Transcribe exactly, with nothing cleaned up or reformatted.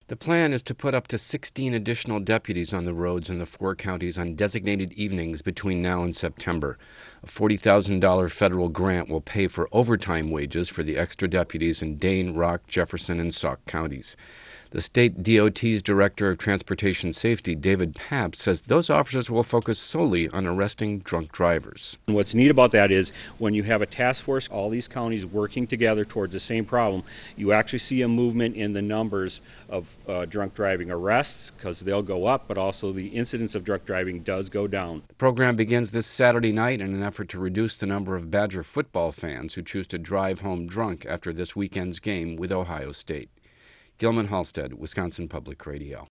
The plan is to put up to sixteen additional deputies on the roads in the four counties on designated evenings between now and September. A forty thousand dollars federal grant will pay for overtime wages for the extra deputies in Dane, Rock, Jefferson, and Sauk counties. The state D O T's Director of Transportation Safety, David Papp, says those officers will focus solely on arresting drunk drivers. And what's neat about that is when you have a task force, all these counties working together towards the same problem, you actually see a movement in the numbers of uh, drunk driving arrests, because they'll go up, but also the incidence of drunk driving does go down. The program begins this Saturday night in an effort to reduce the number of Badger football fans who choose to drive home drunk after this weekend's game with Ohio State. Gilman Halstead, Wisconsin Public Radio.